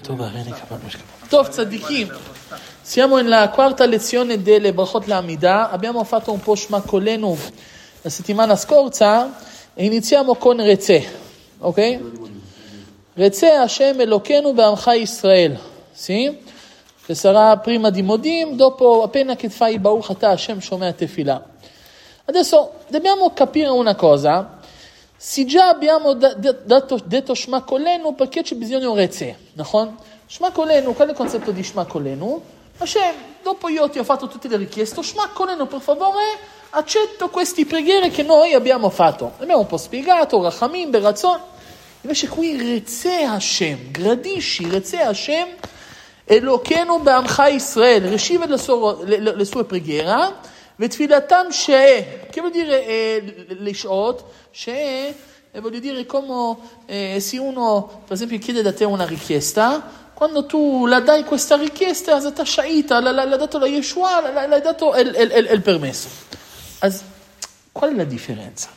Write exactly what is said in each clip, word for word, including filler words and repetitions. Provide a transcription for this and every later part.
Tov Tzadikim, siamo nella quarta lezione delle Brachot L'Amidah. Abbiamo fatto un po' Shema Kolenu la settimana scorsa e iniziamo con Rezeh, ok? Rezeh Hashem Elokeinu be'amcha Israel, sì? Che sarà prima di Modim, dopo appena che fai Baruch Ata Hashem Shomea Tefillah. Adesso dobbiamo capire una cosa. Se già abbiamo dato, detto Shema Kolenu, perché c'è bisogno di un Rezeh? No? Shema Kolenu, qual è il concetto di Shema Kolenu? Hashem, dopo io ti ho fatto tutte le richieste, Shema Kolenu, per favore, accetto queste preghiere che noi abbiamo fatto. Abbiamo un po' spiegato, Rachamim, Beratzon. Invece qui Rezeh Hashem, gradisci Rezeh Hashem, Elokeinu be'amcha Israel, ricevi le sue, le, le sue preghiere, ותפילתם שאה, che vuol dire eh, לשעות, שאה, vuol dire come eh, se uno, per esempio, chiede da te una richiesta, quando tu la dai questa richiesta, l'ha shaita, l'ha dato la Yeshua, l'hai dato il, il, il permesso. As, qual è la differenza?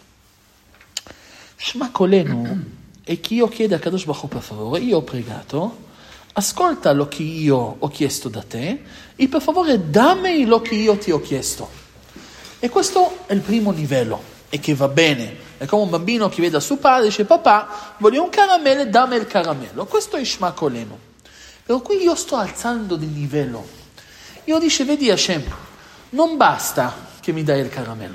Shema Kolenu è che io chiedo a Kadosh Baruch Hu, per favore, io ho pregato, ascolta lo che io ho chiesto da te e per favore dammi lo che io ti ho chiesto. E questo è il primo livello, e che va bene. È come un bambino che vede suo padre e dice: papà, voglio un caramello, dammi il caramello. Questo è Shema Kolenu. Però qui io sto alzando di livello. Io dice: vedi Hashem, non basta che mi dai il caramello.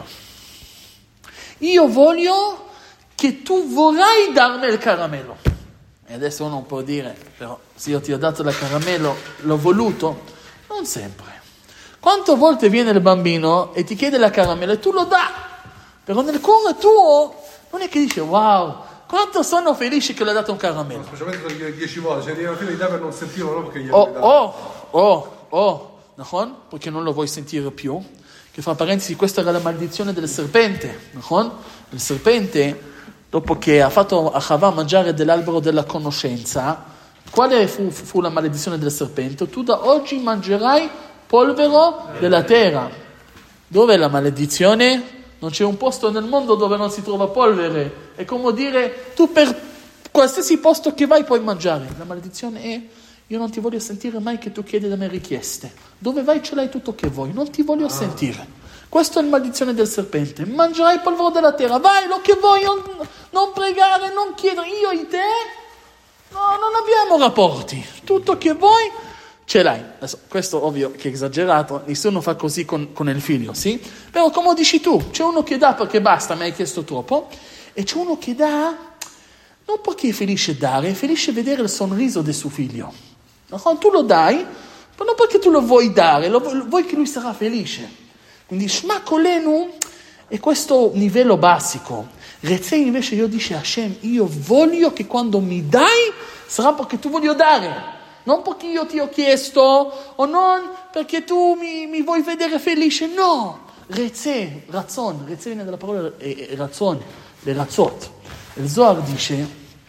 Io voglio che tu vorrai darmi il caramello. E adesso uno può dire: però se io ti ho dato il caramello, l'ho voluto? Non sempre. Quante volte viene il bambino e ti chiede la caramella e tu lo dai, però nel cuore tuo non è che dice: wow, quanto sono felice che le ho dato un caramello. No, specialmente perché dieci volte, cioè alla fine di per non sentirlo, no? Perché gli oh, oh, oh, oh, no? Perché non lo vuoi sentire più. Che fra parentesi, questa era la maledizione del serpente, no? Il serpente, dopo che ha fatto a Chava mangiare dell'albero della conoscenza, quale fu, fu la maledizione del serpente? Tu da oggi mangerai polvero della terra. Dov'è la maledizione? Non c'è un posto nel mondo dove non si trova polvere. È come dire: tu per qualsiasi posto che vai puoi mangiare. La maledizione è: io non ti voglio sentire mai che tu chiedi da me richieste. Dove vai ce l'hai tutto che vuoi, non ti voglio ah. sentire. Questa è la maledizione del serpente. Mangerai polvere della terra, vai lo che vuoi, non, non pregare, non chiedere. Io e te no, non abbiamo rapporti. Tutto che vuoi ce l'hai. Adesso, questo ovvio che è esagerato, nessuno fa così con, con il figlio, sì? Però come dici tu, c'è uno che dà perché basta, mi hai chiesto troppo, e c'è uno che dà non perché è felice dare, è felice vedere il sorriso del suo figlio. No? Tu lo dai, ma non perché tu lo vuoi dare, lo, vuoi che lui sarà felice. Quindi Shema Kolenu è questo livello basico. Rezeh invece io dice a Hashem: io voglio che quando mi dai sarà perché tu voglio dare. Non perché io ti ho chiesto, o non perché tu mi, mi vuoi vedere felice, no. Rezeh, razzon, Rezeh viene dalla parola eh, razzon, le razzot. Il Zohar dice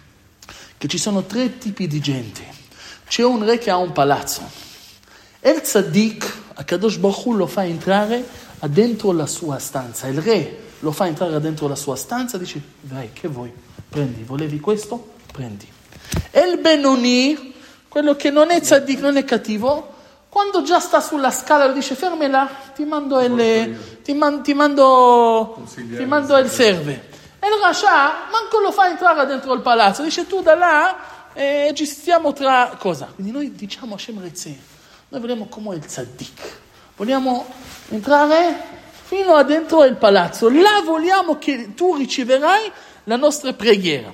che ci sono tre tipi di gente. C'è un re che ha un palazzo. El Tzadik, a Kadosh Baruch Hu lo fa entrare dentro la sua stanza. Il re lo fa entrare dentro la sua stanza, dice: vai, che vuoi? Prendi, volevi questo? Prendi. El Benoni, quello che non è tzaddik, non è cattivo, quando già sta sulla scala lo dice: fermela, ti mando il, ti man, ti mando, ti mando il serve. E il Rasha manco lo fa entrare dentro il palazzo, dice: tu da là eh, ci stiamo tra cosa. Quindi noi diciamo a Hashem Rezeh, noi vogliamo come il tzaddik, vogliamo entrare fino a dentro il palazzo, là vogliamo che tu riceverai la nostra preghiera.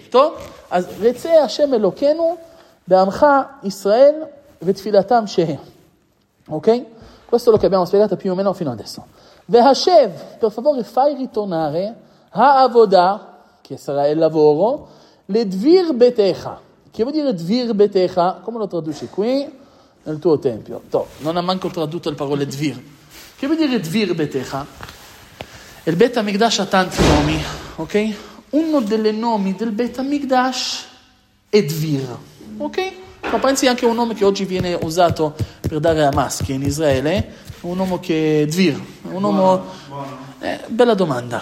Rezeh Hashem Elokeinu be'amcha Israel ותפילתם שהם. Ok? Questo è lo che abbiamo spiegato più o meno fino adesso. Ve'hashev, per favore fai ritornare ha'avodah, che sarà il lavoro, le dvir betecha. Che vuol dire dvir betecha? Come lo traduci qui? Nel tuo tempio. To, non ha manco tradotto le parole dvir. Che vuol dire dvir betecha? Il Bet HaMikdash ha tanti nomi, ok? Uno dei nomi del Bet HaMikdash è dvir. Ok? Ma pensi anche un nome che oggi viene usato per dare a maschi in Israele, un nome che è Dvir, un nome... Eh, bella domanda.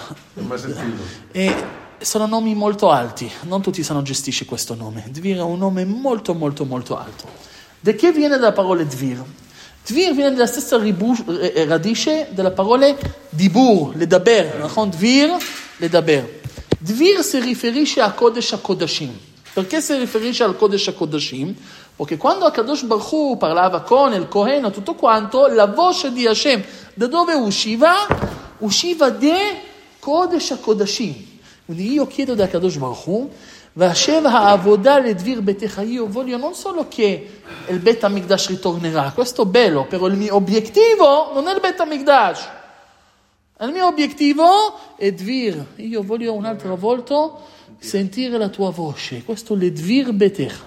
E sono nomi molto alti, non tutti sanno gestisce questo nome. Dvir è un nome molto molto molto alto. Da che viene dalla parola Dvir? Dvir viene dalla stessa ribu- radice della parola Dibur, Ledaber, נכון? Dvir, Ledaber. Dvir si riferisce a Kodesh HaKodashim. Perché si riferisce al Kodesh HaKodashim? Perché quando Akadosh Baruch Hu parlava con il Kohen e tutto quanto, la voce di Hashem, da dove usciva? Usciva de Kodesh HaKodashim. Quindi io chiedo da Akadosh Baruch Hu, Vashev ha'avodah ledvir betecha, io voglio non solo che il Bet HaMikdash ritornerà, questo è bello, però il mio obiettivo non è il Bet HaMikdash. Il mio obiettivo è Dvir, io voglio un'altra volta sentire la tua voce, questo è ledvir betecha.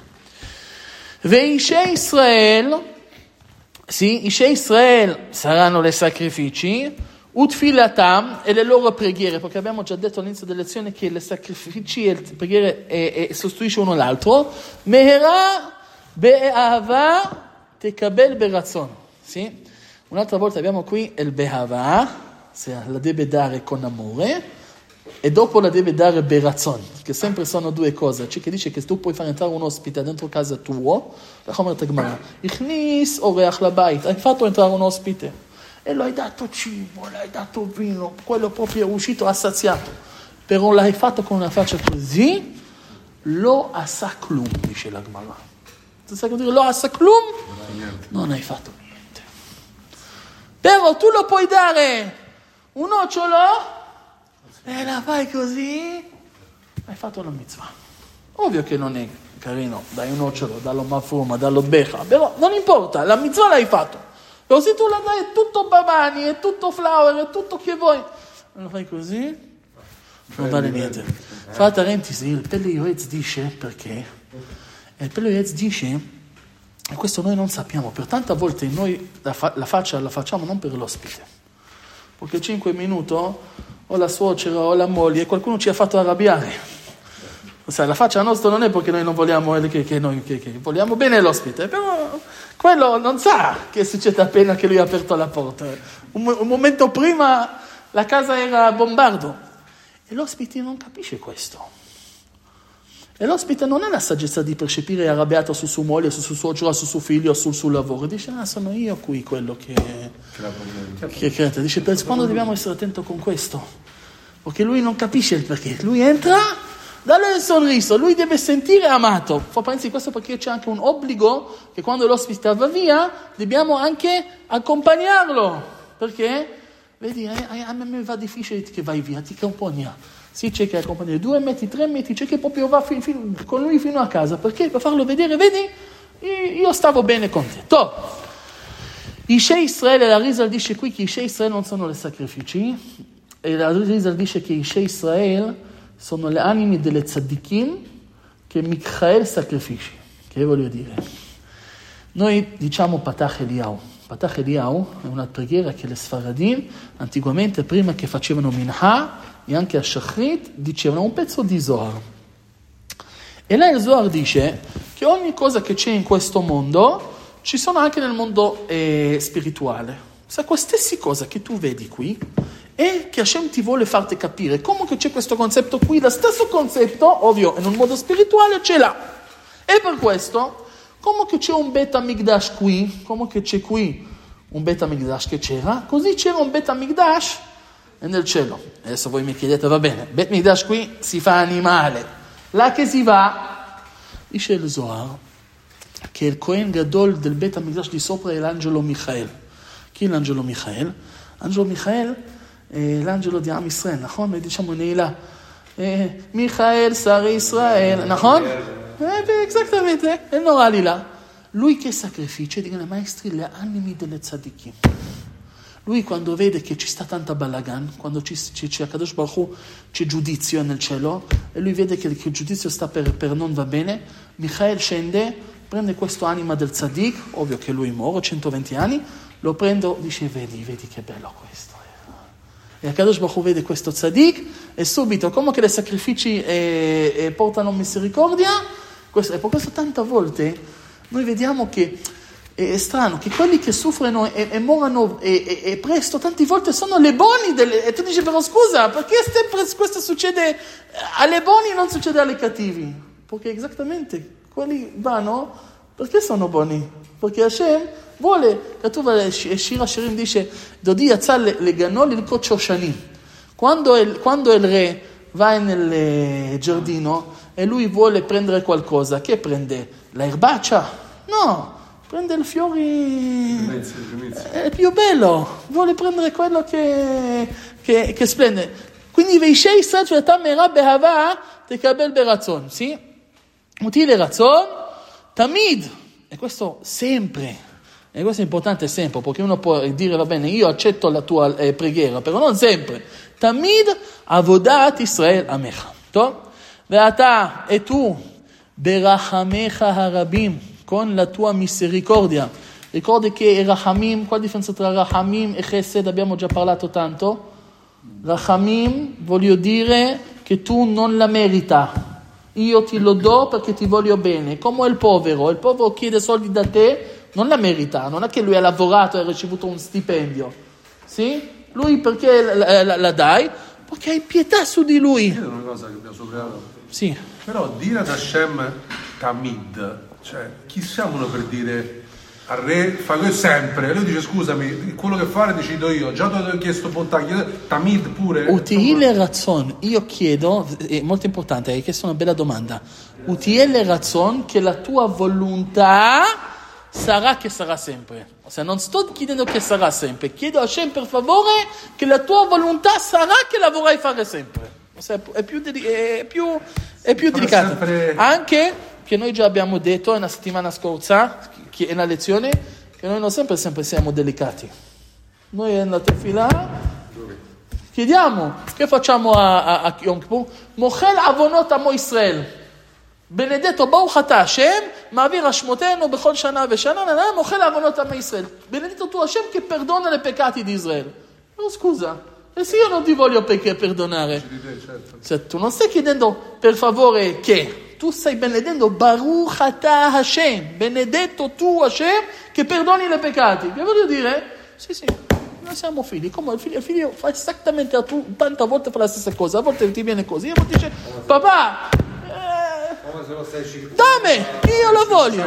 Veishe Israel, sì, Ishe Israel saranno le sacrifici, Utfilatam e le loro preghiere, perché abbiamo già detto all'inizio della lezione che le sacrifici e le preghiere e, e sostituisce uno l'altro. Mehera be'ahava tekabel berazzon. Sì? Un'altra volta abbiamo qui il be'ahava, la deve dare con amore, e dopo la deve dare berazzon, che sempre sono due cose. C'è chi dice che tu puoi far entrare un ospite dentro casa tua, la Chomer Tagmara, ichnis oreach labait, hai fatto entrare un ospite. E lo hai dato cibo, l'hai dato vino, quello proprio è uscito assaziato. Però l'hai fatto con una faccia così, lo asaklum, dice la Gemara. Tu sai cosa dire lo asaklum? Non hai fatto niente. Però tu lo puoi dare un nocciolo e la fai così, hai fatto la mitzvah. Ovvio che non è carino, dai un nocciolo, dallo mafuma, dallo becha, però non importa, la mitzvah l'hai fatto. Così tu la dai, è tutto babani, è tutto flower, è tutto che vuoi. Lo fai così, non vale niente. Fra parentesi, il Pele Yoetz dice, perché? Il Pele Yoetz dice, e questo noi non sappiamo, per tante volte noi la, fa- la faccia la facciamo non per l'ospite, perché cinque minuti o la suocera o la moglie, qualcuno ci ha fatto arrabbiare. O sea, la faccia nostra non è perché noi non vogliamo, che, che noi che, che vogliamo bene l'ospite, però quello non sa che succede appena che lui ha aperto la porta. Un, un momento prima la casa era a bombardo e l'ospite non capisce questo. E l'ospite non ha la saggezza di percepire arrabbiato su sua moglie, su sua suocera, su suo figlio, sul suo lavoro. Dice, ah, sono io qui quello che che crede. Dice, per quando dobbiamo essere attenti con questo? Perché lui non capisce il perché. Lui entra, dalle il sorriso, lui deve sentire amato. Fa pensi questo perché c'è anche un obbligo che quando l'ospite va via dobbiamo anche accompagnarlo. Perché? Vedi, a, a me va difficile che vai via, ti accompagna. Sì, c'è che accompagnare due metri, tre metri, c'è che proprio va fin, fin, con lui fino a casa. Perché? Per farlo vedere, vedi, io stavo bene con te. Top. Ishe Israele, la Rizal dice qui che Ishe Israele non sono le sacrifici, e la Rizal dice che Ishe Israele sono le anime delle tzaddikim che Michael sacrifici. Che voglio dire? Noi diciamo Patach Eliyahu. Patach Eliyahu è una preghiera che le Sfaradim, anticamente, prima che facevano Minha, e anche a Shachrit, dicevano un pezzo di Zohar. E là il Zohar dice che ogni cosa che c'è in questo mondo, ci sono anche nel mondo eh, spirituale. Se queste stesse cose che tu vedi qui, e che Hashem ti vuole farti capire come che c'è questo concetto qui, lo stesso concetto, ovvio, in un modo spirituale ce l'ha. E per questo, come che c'è un Bet HaMikdash qui, come che c'è qui un Bet HaMikdash che c'era, così c'era un Bet HaMikdash nel cielo. Adesso voi mi chiedete, va bene, Bet HaMikdash qui si fa animale, là che si va, dice il Zohar, che il Kohen Gadol del Bet HaMikdash di sopra è l'angelo Michael. Chi è l'angelo Michael? L'angelo Michael l'angelo di Am Israel, נכון? noi diciamo Neila, Michael, Sari Israel, נכון? Esattamente, è normale là. Lui che sacrificia, dicono i maestri, le anime delle tzaddikim. Lui quando vede che ci sta tanta balagan, quando ci, ci, c'è Kadosh Baruch Hu, c'è giudizio nel cielo, e lui vede che, che il giudizio sta per, per non va bene, Michael scende, prende questo anima del tzaddik, ovvio che lui muore, centoventi anni, lo prende, dice, vedi, vedi che bello questo. E Akadosh Baruch Hu vede questo tzaddik e subito, come che le sacrifici eh, eh, portano misericordia, questo, e per questo tante volte noi vediamo che è strano, che quelli che soffrono e, e muoiono e, e, e presto, tante volte sono le buoni, delle, e tu dici però scusa, perché sempre questo succede alle buoni e non succede alle cattivi? Perché esattamente quelli vanno Perché sono buoni? Perché Hashem vuole, כתוב, שיר השירים dice, דודי יצא לגנו ללקוט שושנים. Quando il, quando il re va nel giardino e lui vuole prendere qualcosa, che prende? La erbaccia? No, prende i fiori, è più bello, vuole prendere quello che, che, che splende. Quindi veisce Israel שאתה מהרה באהבה תקבל ברצון, sì? Utile razzon, tamid, e questo sempre. E questo è importante sempre, perché uno può dire, va bene, io accetto la tua eh, preghiera, però non sempre. Tamid avodat Israel amecha. Top? Ve'ata, e tu, berachamecha harabim, con la tua misericordia. Ricordi che rachamim, qual è la differenza tra rachamim e chesed? Abbiamo già parlato tanto. Rachamim, voglio dire che tu non la merita. Io ti lo do perché ti voglio bene. Come il povero, il povero chiede soldi da te, non la merita, non è che lui ha lavorato e ha ricevuto un stipendio, sì? Lui perché la, la, la dai? Perché hai pietà su di lui. Io una cosa che abbiamo superato. Sì. Però dire ad Hashem Tamid, cioè chi siamo noi per dire al re fa questo sempre, e lui dice scusami, quello che fare decido io, già ti ho chiesto bontà, Tamid pure. Utile razzon, io chiedo, è molto importante, hai chiesto una bella domanda, utile razzon che la tua volontà sarà che sarà sempre. O sea, non sto chiedendo che sarà sempre, chiedo a Hashem per favore che la tua volontà sarà che la vorrai fare sempre. O sea, è più, è più, è più delicato. Sempre... Anche che noi già abbiamo detto nella settimana scorsa, che è una lezione, che noi non sempre, sempre siamo delicati. Noi nella tefillah chiediamo, che facciamo a, a, a Yom Kippur? Mochel avonot amo Israel. Benedetto Baruch Ata Hashem, Ma'avir Hashmotenu bechol shana veshana, mochel avonot amo Israel. Benedetto tu Hashem che perdona i peccati di Israele. No, scusa, e se io non ti voglio perché perdonare? Se tu non stai chiedendo per favore che, tu stai benedendo Baruch Ata Hashem, benedetto tu Hashem che perdoni i peccati. Che voglio dire? Sì, sì. Noi siamo figli, come il figlio, il figlio fa esattamente a tu, tante volte fa la stessa cosa, a volte ti viene così, a volte dice, papà, dammi, io lo voglio.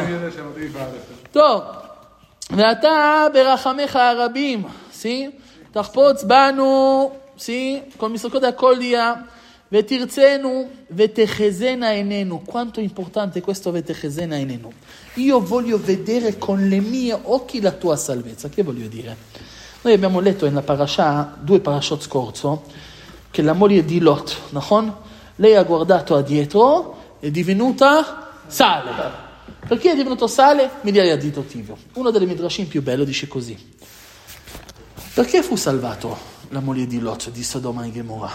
טוב, ואתה ברחמך הרבים, sì? תחפוץ בנו, sì? con misericordia accoglierà, ותרצנו, ותחזינה עינינו. Quanto è importante questo ותחזינה עינינו. Io voglio vedere con le mie occhi la tua salvezza. Che voglio dire? Noi abbiamo letto nella parasha, due parashot scorso, che la moglie di Lot, נכון? Lei ha guardato a dietro, è divenuta sale. Perché è divenuto sale? Migliaia di motivi. Uno delle midrashim più bello dice così. Perché fu salvato la moglie di Lot, di Sodoma e Gomorra?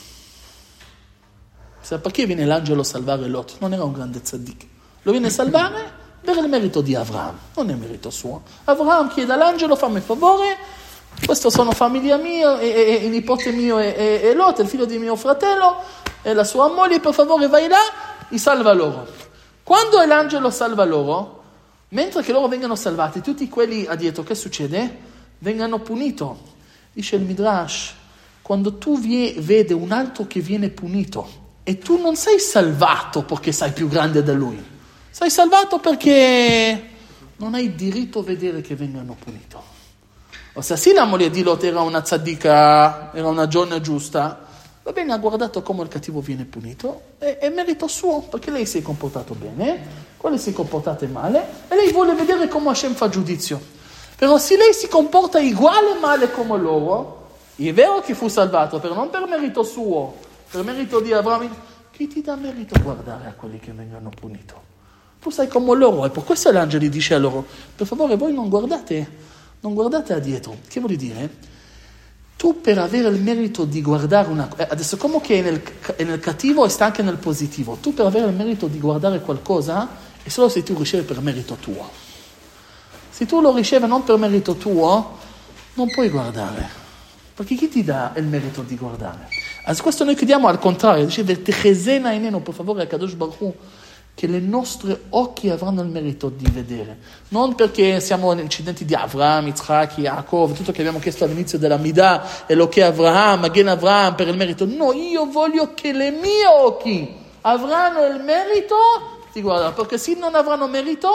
Perché viene l'angelo a salvare Lot? Non era un grande tzaddik. Lo viene a salvare per il merito di Avraham, non è merito suo. Avraham chiede all'angelo, fammi favore, questo sono famiglia mia, e, e, e il nipote mio è, è, è Lot, il figlio di mio fratello, e la sua moglie, per favore vai là, e salva loro. Quando l'angelo salva loro, mentre che loro vengono salvati, tutti quelli a dietro, che succede? Vengono puniti. Dice il Midrash, quando tu vie, vedi un altro che viene punito, e tu non sei salvato perché sei più grande da lui, sei salvato perché non hai diritto a vedere che vengano puniti. Ossia, sì, la moglie di Lot era una tzadika, era una giorna giusta, va bene, ha guardato come il cattivo viene punito, e è merito suo, perché lei si è comportato bene, quello si è comportato male, e lei vuole vedere come Hashem fa giudizio. Però se lei si comporta uguale male come loro, è vero che fu salvato, però non per merito suo, per merito di Avraham, chi ti dà merito a guardare a quelli che vengono puniti? Tu sei come loro, e per questo l'angelo dice a loro, per favore voi non guardate, non guardate a dietro. Che vuol dire? Tu per avere il merito di guardare una... Adesso come che è nel, è nel cattivo e sta anche nel positivo. Tu per avere il merito di guardare qualcosa è solo se tu ricevi per merito tuo. Se tu lo ricevi non per merito tuo, non puoi guardare. Perché chi ti dà il merito di guardare? Allora, questo noi chiediamo al contrario. Dice, Vertechezena ineno, per favore, a Kadosh Baruch Hu, che le nostre occhi avranno il merito di vedere. Non perché siamo incidenti di Avraham, Yitzhak, Yaakov, tutto che abbiamo chiesto all'inizio della Midah, e lo che Avraham, Magen Avraham, per il merito. No, io voglio che le mie occhi avranno il merito di guardare, perché se non avranno merito,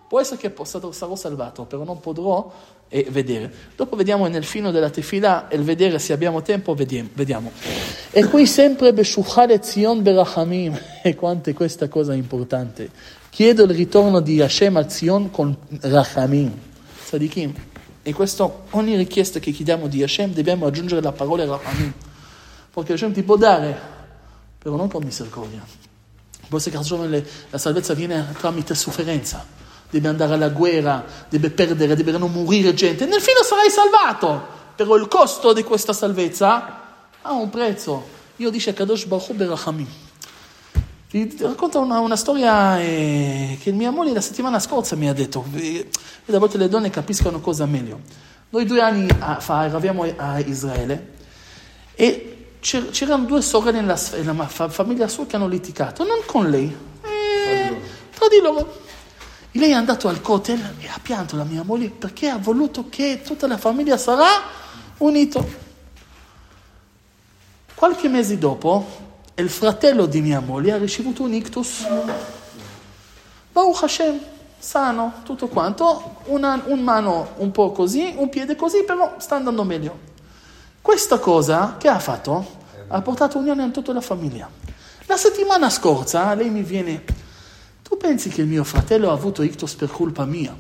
può essere che sarò salvato, però non potrò eh, vedere. Dopo vediamo nel fino della tefila, il vedere, se abbiamo tempo, vediamo. E qui sempre Beshuchale Zion Berachamim, e quanto è questa cosa importante. Chiedo il ritorno di Hashem a Zion con Rachamim. Sadikim. E questo, ogni richiesta che chiediamo di Hashem, dobbiamo aggiungere la parola Rachamim. Perché Hashem ti può dare, però non con misericordia. Può essere che la salvezza viene tramite sofferenza. Devi andare alla guerra, devi perdere, deve non morire gente. Nel fine sarai salvato. Però il costo di questa salvezza ha un prezzo. Io dice Kadosh Baruch Hu Berachamim. Ti racconto una, una storia eh, che mia moglie la settimana scorsa mi ha detto. E a volte le donne capiscono cosa meglio. Noi due anni fa eravamo a Israele e c'erano due sorelle nella, nella famiglia sua che hanno litigato, non con lei, eh, tra di loro. E lei è andato al Kotel e ha pianto la mia moglie perché ha voluto che tutta la famiglia sarà unita. Qualche mese dopo, il fratello di mia moglie ha ricevuto un ictus. Baruch Hashem, sano, tutto quanto, una un mano un po' così, un piede così, però sta andando meglio. Questa cosa che ha fatto ha portato unione in tutta la famiglia. La settimana scorsa lei mi viene: tu pensi che il mio fratello ha avuto ictus per colpa mia?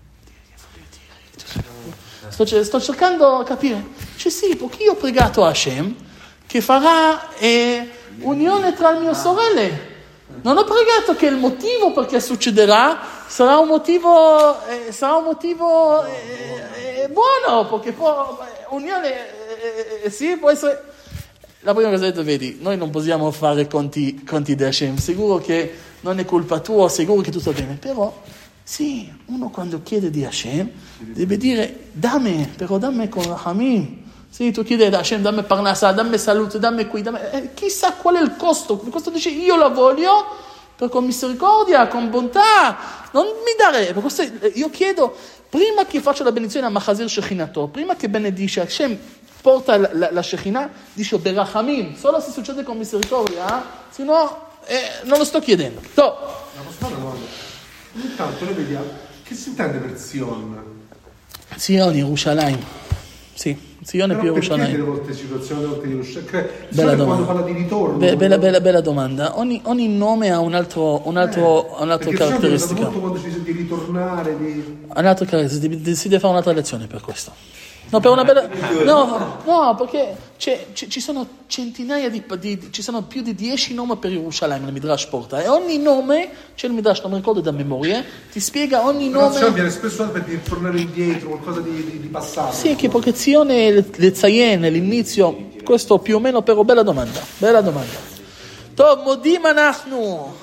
Sto, sto cercando di capire. Cioè sì, perché io ho pregato a Hashem che farà eh, unione tra le mie sorelle. Non ho pregato che il motivo perché succederà sarà un motivo, eh, sarà un motivo eh, eh, buono, perché può, eh, unione, eh, eh, sì, può essere. La prima cosa che ho detto, vedi, noi non possiamo fare conti, conti di Hashem, sicuro che non è colpa tua, sicuro che tutto bene, però sì, uno quando chiede di Hashem deve dire dammi, però dammi con Rachamim. Sì, tu chiedi da Hashem, dammi parnassa, dammi salute, dammi qui, dammi... Eh, chissà qual è il costo. Il costo dice io la voglio per con misericordia, con bontà, non mi dare. Per questo io chiedo, prima che faccio la benedizione a Machazir Shechinato, prima che benedice Hashem, porta la, la, la Shechina, dice Berachamim, solo se succede con misericordia, eh? Se no eh, non lo sto chiedendo. To. Ma posso fare una domanda? Intanto noi vediamo, che si intende per Zion? Zion, Yerushalayim. Sì. Zion è più Yerushalayim. Perché delle volte situazioni, delle volte Yerushalayim? Bella domanda. Quando parla di ritorno. Be- bella, bella, bella domanda. Ogni, ogni nome ha un altro, un altro, eh, un'altra caratteristica. Molto quando ci senti ritornare. Di... Un'altra caratteristica. Si deve fare un'altra lezione per questo. No, per una bella... No, no, perché c'è, c'è, ci sono centinaia di, di... ci sono più di dieci nomi per Yerushalayim nel Midrash porta. E ogni nome, c'è il Midrash, non mi ricordo da memoria, ti spiega ogni nome... Però viene spesso per tornare indietro, qualcosa di, di, di passato. Sì, che perché Zion è le Zayen, l'inizio, questo più o meno, però bella domanda, bella domanda. Tov, modim anachnu.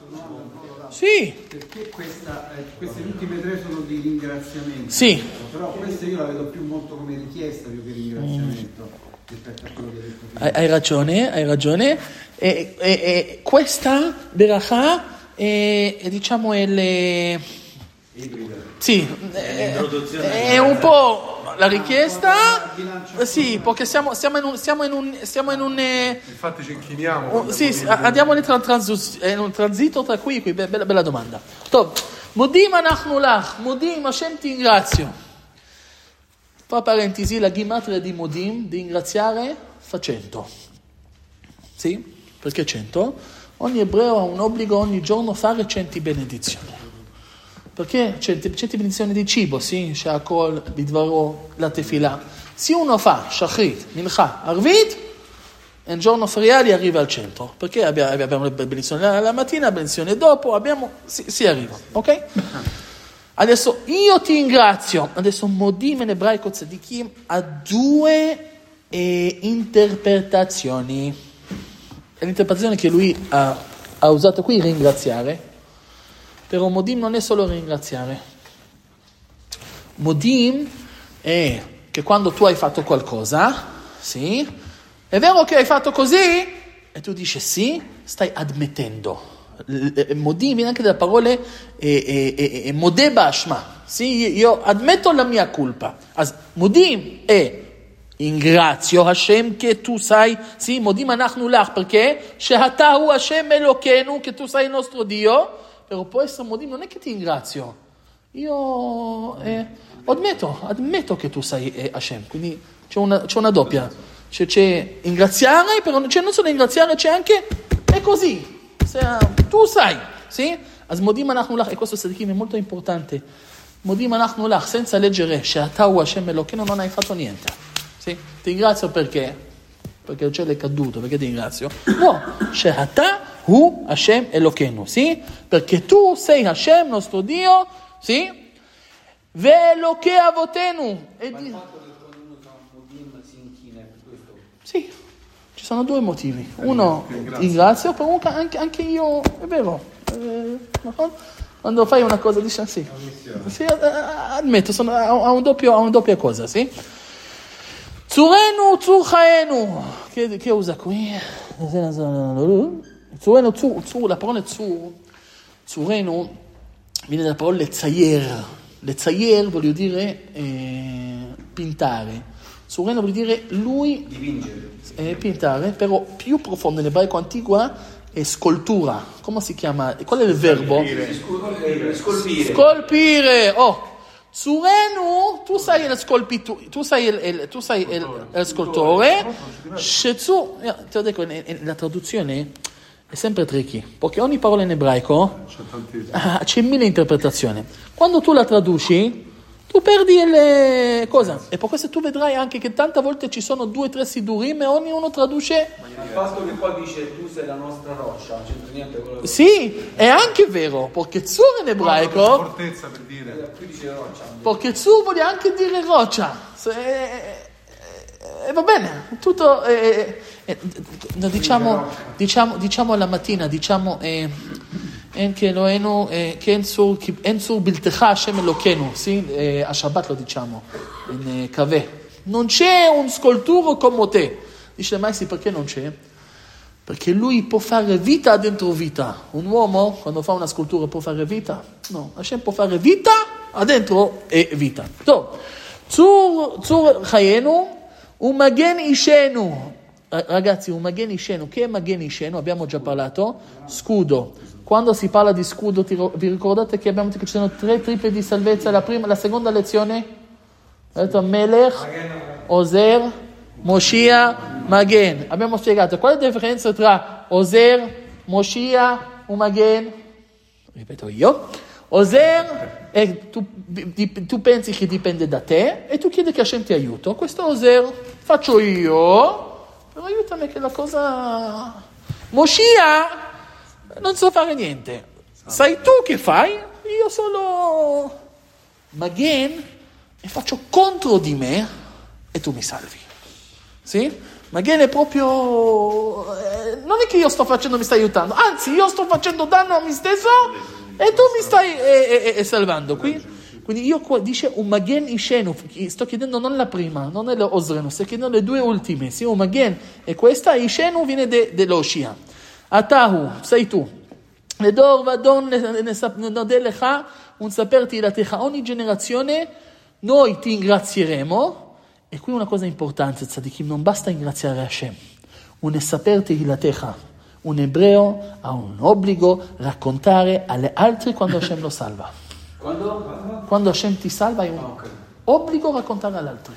Sì. Perché questa, eh, queste ultime tre sono di ringraziamento. Sì. Però questa io la vedo più molto come richiesta più che ringraziamento mm. rispetto a quello che hai detto prima. Hai, hai ragione, hai ragione. E, e, e questa Berachà è, è diciamo è le... Sì, è, è un po' la richiesta, sì, perché siamo, siamo in un, siamo in un, siamo in un eh, infatti ci inchiniamo. Un, sì, sì, andiamo in un, trans, in un transito tra qui e qui, bella, bella domanda. Top. Modim anachnu lach, Modim, Hashem ti ringrazio. Tra parentesi, la gimatria di Modim, di ringraziare, fa cento. Sì? Perché cento? Ogni ebreo ha un obbligo ogni giorno fare cento benedizioni. Perché certe benedizioni di cibo, sì, Shakol, Bidvaro, la tefila. Se uno fa Shachrit, Mincha, Arvit, un giorno feriale arriva al centro. Perché abbiamo, abbiamo le benedizioni la, la mattina, la benedizione dopo, abbiamo, si, si arriva, ok? Adesso io ti ringrazio. Adesso Modim in ebraico tzadikim ha due eh, interpretazioni. L'interpretazione che lui ha, ha usato qui, ringraziare. Però Modim non è solo ringraziare. Modim è che quando tu hai fatto qualcosa, sì, è vero che hai fatto così? E tu dici sì, stai admettendo. Modim viene anche dalle parole modeh ba'ashma. Sì, io ammetto la mia colpa. Modim è ringrazio Hashem che tu sai, sì, Modim anachnu lach, perché she'ata hu Hashem Elokeinu, che tu sei il nostro Dio. Però può essere Modim, non è che ti ringrazio, io eh, ammetto, ammetto che tu sei eh, Hashem, quindi c'è una, c'è una doppia, c'è, c'è ringraziare, però c'è non solo ringraziare, c'è anche, è così, se, tu sai, sì? As modim anachnu lach, e questo Tzadikim è molto importante, modim anachnu lach, senza leggere she'ata hu Hashem Elokeinu, non hai fatto niente, sì? Ti ringrazio perché? Perché il cielo è caduto, perché ti ringrazio? No, she'ata hu Hashem Elokeinu, sì? Perché tu sei Hashem, nostro Dio, sì? Ve'elokei avotenu. E di... Sì, ci sono due motivi. Uno, ringrazio, però anche, anche io, è vero, eh, quando fai una cosa dici sì, sì ammetto, sono, ha, un doppio, ha una doppia cosa, sì? Tzurenu, tzur chaenu, che, che usa qui? Tzurenu, tzur, tzur, la parola tzur, tzurenu, viene dalla parola letzayer. Letzayer vuol dire eh, pintare. Tzurenu vuol dire lui dipingere. Eh, pintare, però più profondo in ebraico antico è scoltura. Come si chiama? Qual è il verbo? Scolpire. Scolpire. Scolpire. Oh, Tzurenu, tu sei il scolpitore, tu sei il, il, tu sei il, il scultore. Shetzu, ti ho detto, la traduzione è sempre tricky, perché ogni parola in ebraico ah, c'è mille interpretazioni. Quando tu la traduci, tu perdi le cosa. E per questo tu vedrai anche che tante volte ci sono due o tre sidurim e ognuno traduce. Ma il fatto che poi dice tu sei la nostra roccia, non c'entra niente con quello che... Sì, è anche vero, perché Tzur in ebraico, fortezza per dire. Qui dice roccia. perché Tzur vuole anche dire roccia. E eh, eh, va bene, tutto eh, eh, no, diciamo, diciamo, diciamo alla mattina, diciamo eh, Enche Eloheinu, che Enzur Biltecha Hashem Elokeinu, sì, a Shabbat lo diciamo, in Kaveh. Non c'è un scolturo come te. Dice mai sì, perché non c'è? Perché lui può fare vita dentro vita. Un uomo, quando fa una scultura, può fare vita? No, Hashem può fare vita adentro e vita. So, Tzur, Tzur Chayenu, Umagen Ishenu. Ragazzi, Umagen Ishenu, che è Magen Ishenu? Abbiamo già parlato. Scudo. Quando si parla di scudo, vi ricordate che abbiamo detto che ci sono tre triple di salvezza? La prima, la seconda lezione? Ha detto Melech, Ozer, Moshiach, Magen. Abbiamo spiegato qual è la differenza tra Ozer, Moshiach e Magen. Ripeto io. Ozer, è, tu, di, tu pensi che dipende da te e tu chiedi che Hashem ti aiuta. Questo Ozer faccio io, però aiutami che la cosa... Moshiach, non so fare niente. Sai tu che fai? Io solo Magen e faccio contro di me e tu mi salvi. Sì? Magen è proprio... Eh, non è che io sto facendo, mi stai aiutando. Anzi, io sto facendo danno a me stesso e tu mi stai eh, eh, eh, salvando. Qui, quindi io qua dice un Magen Ishenu. Sto chiedendo non la prima, non è l'Ozrenu. Sto chiedendo le due ultime. Sì, un Magen e questa Ishenu viene dell'Oshia. Atahu, sei tu. Ledor vadon nodelecha un saperti la techa. Ogni generazione noi ti ringrazieremo. E qui una cosa importante, tzadikim, non basta ringraziare Hashem. Un saperti la techa. Un ebreo ha un obbligo raccontare alle altre quando Hashem lo salva. Quando? Quando Hashem ti salva è un okay. obbligo raccontare agli altri.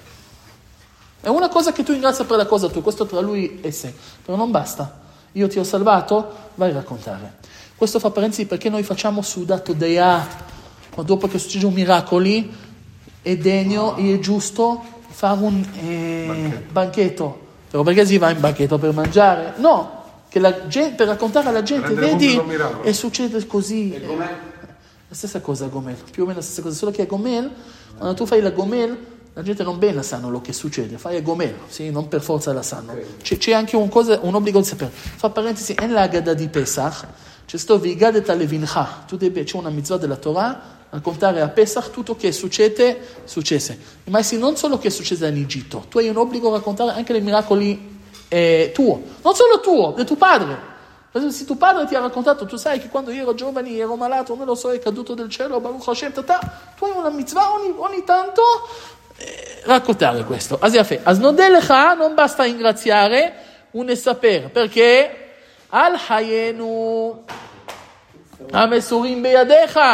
È una cosa che tu ringrazia per la cosa tua, questo tra lui e sé. Però non basta. Io ti ho salvato, vai a raccontare. Questo fa parentesi perché noi facciamo sudato dea, ma dopo che succedono miracoli, è degno e è giusto fare un eh, banchetto. banchetto. Però perché si va in banchetto per mangiare? No, che la gente, per raccontare alla gente, vedi, e succede così. E com'è? La stessa cosa a Gomel, più o meno la stessa cosa, solo che a Gomel, quando tu fai la Gomel, la gente non bene sanno lo che succede, fai a Gomel, sì? Non per forza la sanno. C'è, c'è anche un, cosa, un obbligo di sapere. Fa parentesi, in la Agada di Pesach, c'è sto Vigadet Levincha, tu devi, c'è una mitzvah della Torah, raccontare a Pesach tutto che succede, successe. Ma sì, non solo che succede in Egitto, tu hai un obbligo a raccontare anche i miracoli eh, tuo, non solo tuo, di tuo padre. Se tuo padre ti ha raccontato, tu sai che quando io ero giovane, ero malato, non lo so, è caduto del cielo, Baruch Hashem, tata, tu hai una mitzvah ogni, ogni tanto, eh, raccontare questo. Asiafe, asnodelecha, non basta ringraziare, un saper, perché al hayenu amesurim beyadecha,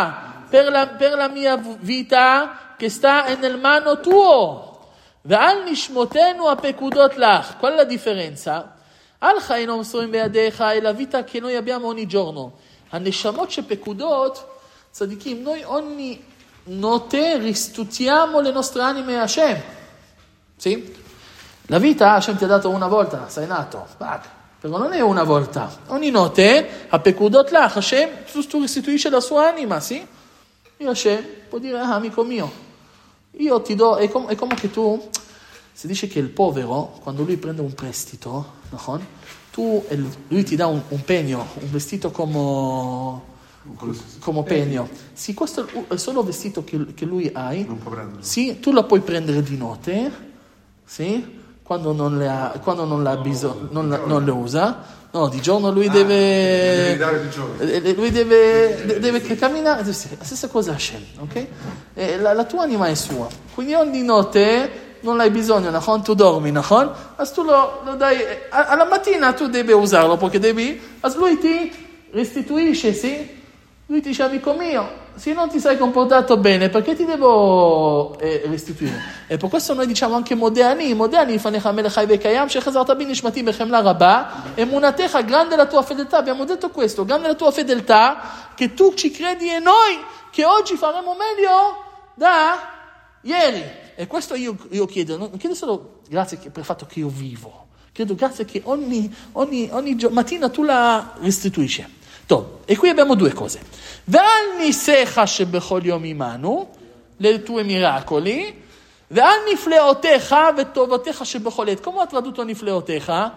per la, per la mia vita che sta nel mano tuo. Ve'al nishmotenu apekudot lach. Qual è la differenza? Al chaynom soim beadecha è la vita che noi abbiamo ogni giorno. Haneshamot shepekudot, tzadikim, noi ogni notte restituiamo le nostre anime a Hashem. Sì? La vita Hashem ti ha dato una volta, sei nato, però non è una volta. Ogni notte, a Pekudot Lach, Hashem, tu, tu restituisci la sua anima, sì? Io Hashem può dire, ah, amico mio, io ti do, è, com- è come che tu, si dice che il povero, quando lui prende un prestito, no? tu, lui ti dà un, un pegno, un vestito come... come pegno. Sì, questo è il solo vestito che, che lui ha. Non può prenderlo. Sì, tu la puoi prendere di notte, sì, quando non le ha, quando non l'ha no, bisogno, no, non, no, non le usa. No, di giorno lui ah, deve, deve dare di giorno. Lui deve, deve, deve camminare, la stessa cosa Hashem, ok? E la, la tua anima è sua, quindi ogni notte non l'hai bisogno, no? Tu dormi, no? Ma tu lo, lo dai, alla mattina tu devi usarlo, perché devi, lui ti restituisce, sì? Lui ti dice, amico mio, se non ti sei comportato bene, perché ti devo eh, restituire? E per questo noi diciamo anche moderni, moderni, fanecha melechai vekayam, shechazarta bin nishmati bechemla rabba, emunatecha, grande la tua fedeltà, abbiamo detto questo, grande la tua fedeltà, che tu ci credi e noi, che oggi faremo meglio da ieri. E questo io, io chiedo, non chiedo solo grazie per il fatto che io vivo, chiedo grazie che ogni, ogni, ogni mattina tu la restituisci. E qui abbiamo due cose. Ve'al nisecha shebechol yom imanu, le tue miracoli, ve'al nifleotecha vetovotecha shebechol et. Come ha tradotto nifleotecha?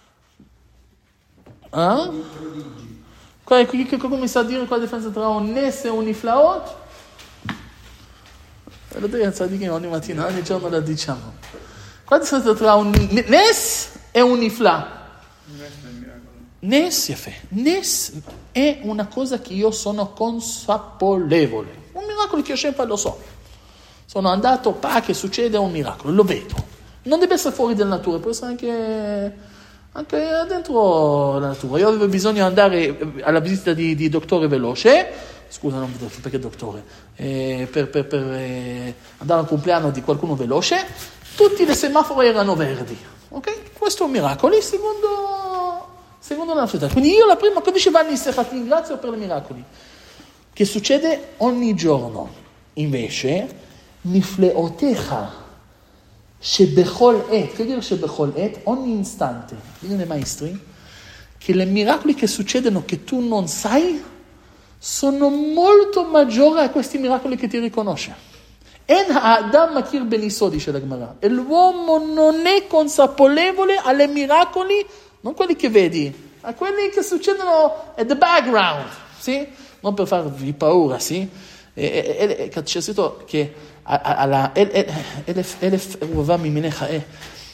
Ah? Qualcuno mi sa dire qual è la differenza tra un nes e un niflaot? Lo devi dire ogni mattina, ogni giorno la diciamo. Qual è la differenza tra un nes e un nifla? Nes, Nes è una cosa che io sono consapevole. Un miracolo che io sempre lo so. Sono andato, pa, che succede un miracolo, lo vedo. Non deve essere fuori dalla natura, può essere anche, anche dentro la natura. Io avevo bisogno di andare alla visita di, di dottore veloce, scusa, non vedo perché dottore, eh, per, per, per eh, andare al compleanno di qualcuno veloce, tutti i semafori erano verdi. Ok? Questo è un miracolo. Il secondo... Secondo la fede. Quindi io la prima cosa dice Vanni Secha, ti ringrazio per i miracoli. Che succede ogni giorno. Invece, Nifleotecha, Shebechol et, che dire Shebechol et? Ogni istante. Dicono i maestri che i miracoli che succedono che tu non sai sono molto maggiori a questi miracoli che ti riconosce. En ha'adam makir beniso, dice la Gemara. E l'uomo non è consapevole alle miracoli, non quelli che vedi, a quelli che succedono at the background, sì? Non per farvi paura, sì? E c'è scritto che alla elef uva miminecha e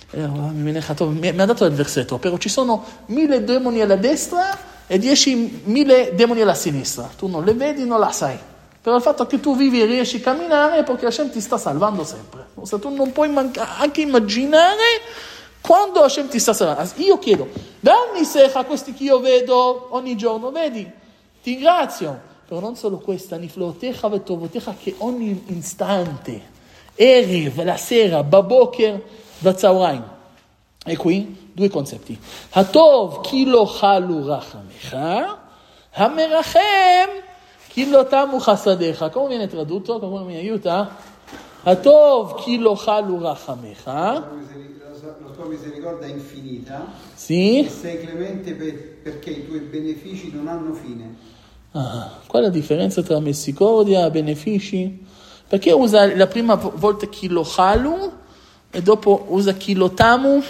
mi ha dato il versetto, però ci sono mille demoni alla destra e dieci mille demoni alla sinistra. Tu non le vedi, non la sai. Però il fatto che tu vivi e riesci a camminare è perché Hashem ti sta salvando sempre. Se tu non puoi manca- anche immaginare quando Hashem ti sta salvando. Io chiedo, dammi secha questi che io vedo ogni giorno, vedi? Ti ringrazio. Però non solo questa, niflotecha vetovotecha, che ogni istante, eriv, la sera, baboker, vatzauraim. E qui due concetti. Hatov ki lo chalu rachamecha, hamerachem ki lo tamu chasadecha. Come viene tradotto? Come mi aiuta? Hatov ki lo chalu rachamecha. La tua misericordia è infinita. Sì. E sei clemente per, perché i tuoi benefici non hanno fine. Ah, qual è la differenza tra misericordia e benefici? Perché usa la prima volta ki lo chalu e dopo usa ki lo tamu?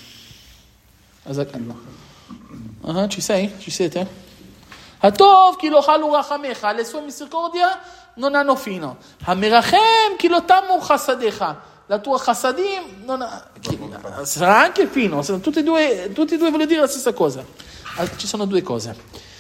Ah, ci sei? Ci siete? Hatov ki lo chalu rachamecha, le sue misericordia non hanno fine. Hamerachem ki lo tamu chasadecha. La tua chassadim non ha, sarà anche fino, tutti e due, tutti e due voglio dire la stessa cosa. Ci sono due cose.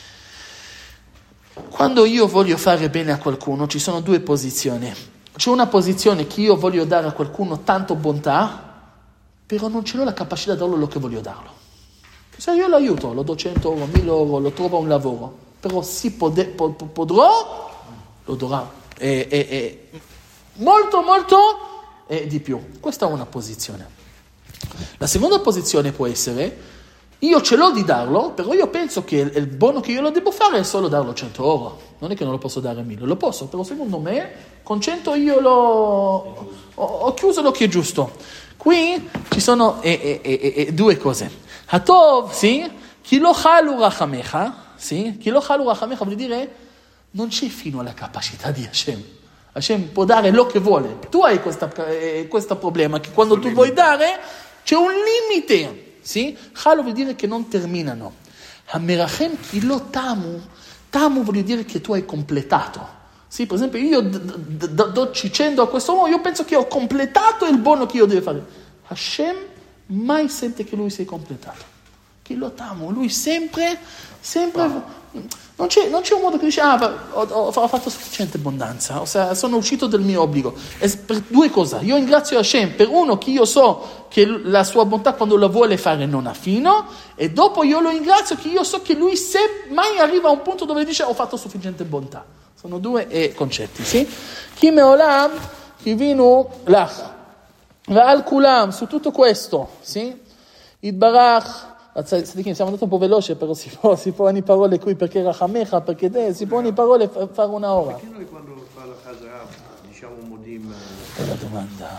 Quando io voglio fare bene a qualcuno, ci sono due posizioni. C'è una posizione che io voglio dare a qualcuno tanto bontà, però non ce l'ho la capacità di darlo quello che voglio darlo. Se io lo aiuto, lo do cento euro, mille euro, lo trovo un lavoro, però si pode, po, po, potrò lo darà e, e, e molto molto e di più. Questa è una posizione. La seconda posizione può essere: io ce l'ho di darlo, però io penso che il buono che io lo devo fare è solo darlo cento euro. Non è che non lo posso dare mille, lo posso, però secondo me con cento io lo ho, ho chiuso l'occhio è giusto. Qui ci sono e, e, e, e, due cose. Hatov, sì, chi lo chalu rachamecha, sì, chi lo chalu rachamecha vuol dire non c'è fino alla capacità di Hashem. Hashem può dare lo che vuole. Tu hai questa, eh, questo problema, che quando tu vuoi dare c'è un limite. Sì? Chalo vuol dire che non terminano. Hamerachem kilo tamu. Tamu vuol dire che tu hai completato. Sì, per esempio io d- d- do cento a questo uomo, io penso che ho completato il buono che io devo fare. Hashem mai sente che lui si è completato. Kilo tamu, lui sempre, sempre... Ah. Non c'è, non c'è un modo che dice, ah, ho, ho, ho fatto sufficiente abbondanza, ossia, sono uscito del mio obbligo. E per due cose, io ringrazio Hashem, per uno che io so che la sua bontà quando la vuole fare non ha fino, e dopo io lo ringrazio che io so che lui se mai arriva a un punto dove dice ho fatto sufficiente bontà. Sono due eh, concetti, sì? Chi meolam, chi vinu lach, va'al kulam, su tutto questo, sì? Idbarach, siamo andati un po' veloce, però si può, si può ogni parola qui, perché Rachamecha, perché te, si può ogni parola fare una ora. Perché noi quando fa la Chazara diciamo un modim? È la domanda.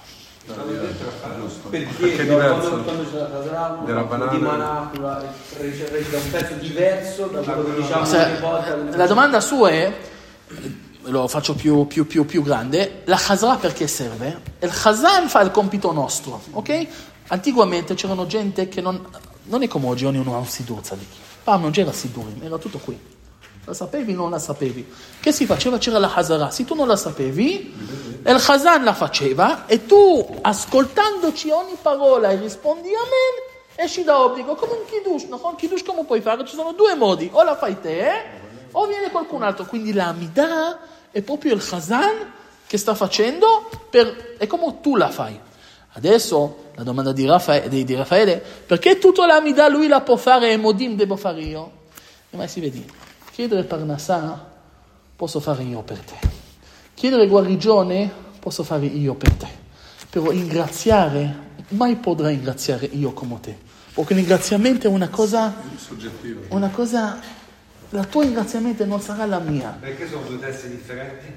Perché, perché è diverso. Quando, quando c'è la Chazara, della banana, recita un pezzo diverso da quello che diciamo Se, ogni volta. La domanda sua è, lo faccio più, più, più, più grande, la Chazara perché serve? Il Chazan fa il compito nostro, ok? Antiguamente c'erano gente che non... Non è come oggi, ognuno ha un sidur tzaddik. Ah, non c'era sidurim, era tutto qui. La sapevi o non la sapevi? Che si faceva? C'era la Hazara. Se tu non la sapevi, il Chazan la faceva e tu, ascoltandoci ogni parola e rispondi amen, esci da obbligo, come un kiddush. No? Un kiddush come puoi fare? Ci sono due modi, o la fai te, o viene qualcun altro. Quindi la Amidah è proprio il Chazan che sta facendo, per, è come tu la fai. Adesso la domanda di Raffaele, di, di Raffaele, perché tutta la Amidah lui la può fare e Modim devo fare io? E mai si vedi, chiedere Parnassah posso fare io per te, chiedere guarigione posso fare io per te, però ingraziare mai potrà ingraziare io come te, perché l'ingraziamento è una cosa soggettiva, una cosa, la tua ingraziamento non sarà la mia. Perché sono due testi differenti?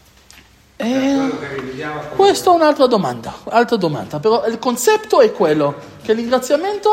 Eh, questa è un'altra domanda, altra domanda, però il concetto è quello che l'ingraziamento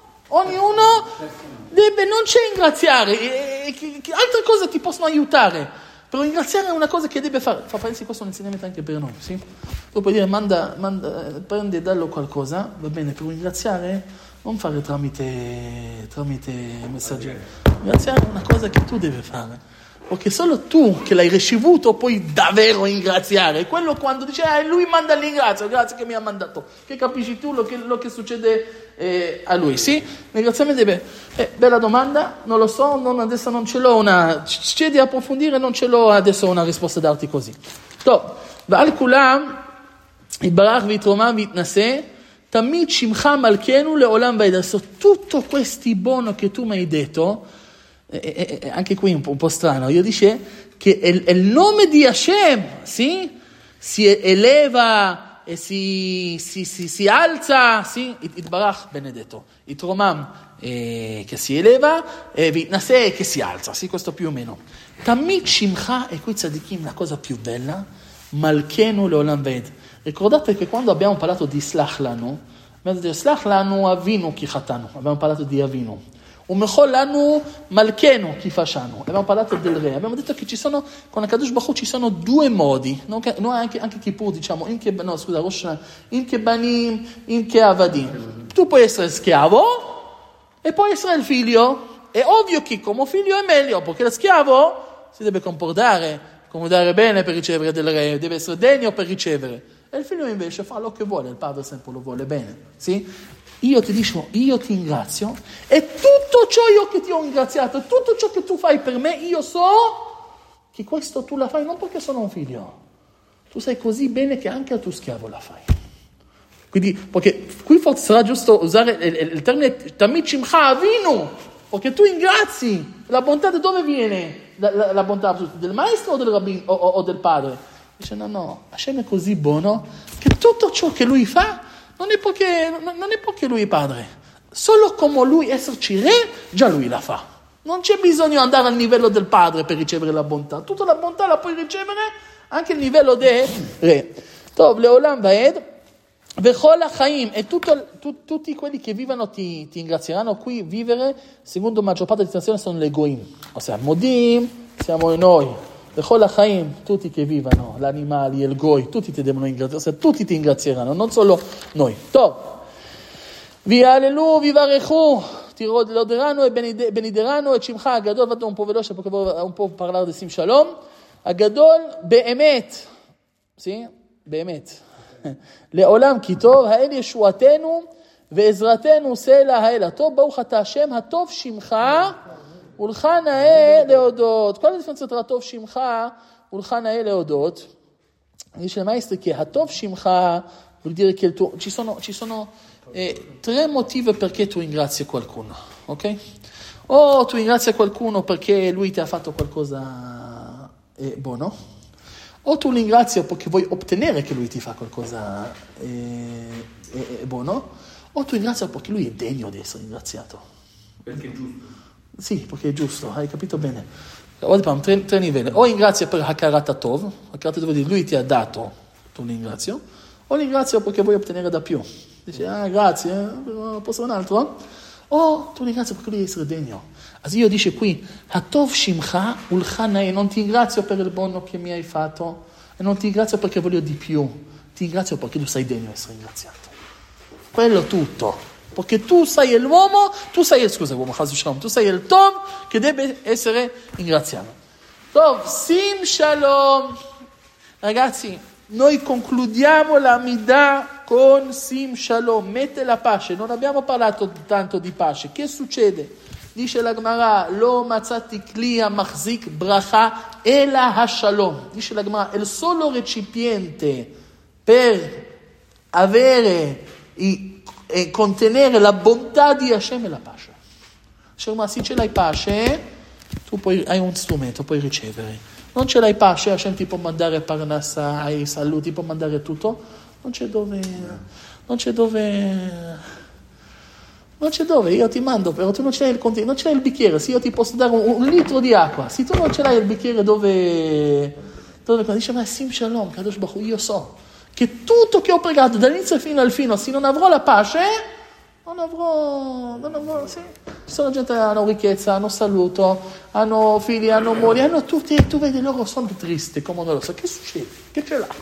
ognuno deve, non c'è ingraziare, e, che, che altre cose ti possono aiutare, però ringraziare è una cosa che deve fare. Fa pensi questo è un insegnamento anche per noi, sì? Tu puoi dire manda, manda, prendi e dallo qualcosa, va bene, per ringraziare non fare tramite, tramite messaggi, ringraziare è una cosa che tu devi fare. Perché solo tu che l'hai ricevuto puoi davvero ringraziare. Quello quando dice, eh, lui manda il ringrazio, grazie che mi ha mandato. Che capisci tu lo che, lo che succede eh, a lui, sì? Ringraziamento deve... Eh, bella domanda, non lo so, non, adesso non ce l'ho una... C'è di approfondire, non ce l'ho adesso una risposta da darti così. Top. V'al kulam, itbarach v'yitromam v'yitnaseh, tamid shimcha malkenu leolam va'ed. Adesso tutto questi buono che tu mi hai detto... E, e, anche qui un po', un po' strano, io dice che il, il nome di Hashem, sì? Si eleva e si, si, si, si alza, sì? Itbarach benedetto, Itromam eh, che si eleva e Vitnaseh che si alza, sì? Questo più o meno. Tamid Shimcha, e qui tzadikim la cosa più bella, Malkenu leolam ved. Ricordate che quando abbiamo parlato di Slach Lanu, abbiamo detto Slach Lanu Avinu ki chatanu, abbiamo parlato di Avinu. Umechol lanu malkenu chi facciano. Abbiamo parlato del re. Abbiamo detto che ci sono, con Akadosh Baruch Hu ci sono due modi. No? Noi anche, anche Kippur diciamo, in che, no scusa, Rosh, in che banim, in che avadim. Tu puoi essere schiavo e puoi essere il figlio. È ovvio che come figlio è meglio, perché lo schiavo si deve comportare, comportare bene per ricevere del re, deve essere degno per ricevere. E il figlio invece fa lo che vuole, il padre sempre lo vuole bene. Sì? Io ti dico, io ti ringrazio e tutto ciò io che ti ho ringraziato, tutto ciò che tu fai per me, io so che questo tu la fai non perché sono un figlio, tu sai così bene che anche al tuo schiavo la fai. Quindi, perché qui forse sarà giusto usare il, il, il termine Tamid Shimcha Avinu, perché tu ingrazi. La bontà da dove viene? La, la, la bontà del maestro o del rabbino o, o, o del padre? Dice no, no, Hashem è così buono che tutto ciò che lui fa non è perché, non è perché lui è padre. Solo come lui esserci re, già lui la fa. Non c'è bisogno di andare al livello del padre per ricevere la bontà. Tutta la bontà la puoi ricevere anche al livello del re. Tov, Leolam Vaed, Vechol HaChaim, e tutto, tu, tutti quelli che vivono ti, ti ringrazieranno. Qui vivere, secondo la maggior parte delle situazioni, sono le Goim. Ossia, Modim, siamo noi. Vechol HaChaim, tutti che vivono, gli animali, il Goi, tutti ti devono ringraziare. Ossia, tutti ti ringrazieranno, non solo noi. Tov, Vialelu, Vivarechu, ti loderanno e benediranno e Shimcha Agadol. Vado un po' veloce perché voglio un po' parlare di Sim Shalom. Agadol, Be'emet, sì, Be'emet. לעולם כי טוב, האל ישועתנו ועזרתנו סלע האל הטוב, ברוך אתה השם, הטוב שמך ולך נאה להודות. כל הדיפרנציה tra הטוב שמך ולך נאה להודות, dice il maestro che הטוב שמך vuol dire che il tuo, ci sono, ci sono eh, tre motivi perché tu ringrazi qualcuno, ok? O tu ringrazi qualcuno perché lui ti ha fatto qualcosa eh, buono, o tu ringrazi perché vuoi ottenere che lui ti fa qualcosa eh, eh, buono, o tu ringrazi perché lui è degno di essere ringraziato. Perché è giusto. Sì, perché è giusto, hai capito bene. Ora tre, tre livelli. O ringrazia per Hakarat Tov, Hakarat Tov vuol dire lui ti ha dato, tu ringrazio, o ringrazio perché vuoi ottenere da più. Dici, ah grazie, eh, posso un altro? O tu ringrazio perché lui è essere degno. As io dice qui, Hatov Shimcha Ulchanae, non ti ringrazio per il buono che mi hai fatto, e non ti ringrazio perché voglio di più, ti ringrazio perché tu sei degno di essere ringraziato. Quello tutto, perché tu sei l'uomo, tu sei, scusa uomo, tu sei il Tov che deve essere ringraziato. Tov, Sim Shalom. Ragazzi, noi concludiamo la Midah con Sim Shalom, mette la pace. Non abbiamo parlato tanto di pace. Che succede? Dice la Gemara, lo mazzati kli hamachzik bracha ela hashalom. Dice la Gemara, il solo recipiente per avere e, e contenere la bontà di Hashem è la pace. Dice, ma se ce l'hai pace, tu puoi, hai un strumento, puoi ricevere. Non ce l'hai pace, Hashem ti può mandare parnassa, hai saluti, ti può mandare tutto. Non c'è dove, non c'è dove... Non c'è dove, io ti mando, però tu non c'hai il contenuto, non c'hai il bicchiere, se io ti posso dare un, un litro di acqua, se tu non ce l'hai il bicchiere dove, dove dice, ma Sim Shalom, Kadosh Baruch Hu, io so che tutto che ho pregato dall'inizio fino al fine, se non avrò la pace, non avrò, non avrò, sì. Ci sono gente che hanno ricchezza, hanno saluto, hanno figli, hanno mogli, hanno tutti, e tu vedi loro sono tristi, come non lo so, che succede? Che ce l'ha?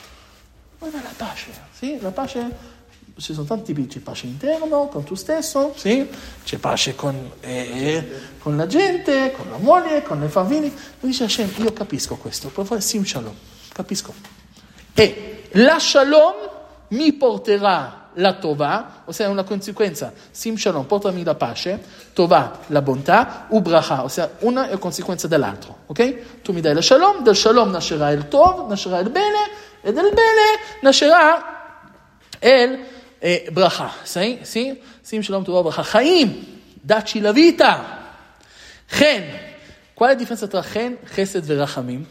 Ma è la pace, sì, la pace... Ci sono tanti tipi, c'è pace interno, con tu stesso, sì? C'è pace con, eh, con la gente, con la moglie, con le famiglie. Mi dice Hashem, io capisco questo, per fare Sim Shalom, capisco. E la Shalom mi porterà la Tovah, ossia una conseguenza, Sim Shalom, portami la pace, Tovah, la bontà, Ubracha, ossia una è conseguenza dell'altro, ok? Tu mi dai la Shalom, del Shalom nascerà il Tov, nascerà il bene, e del bene nascerà il e bracha, sì? Sì? Sim Shalom Tovah bracha. Chaim, dacci la vita. Chen, qual è la differenza tra Chen, Chesed e Rachamim?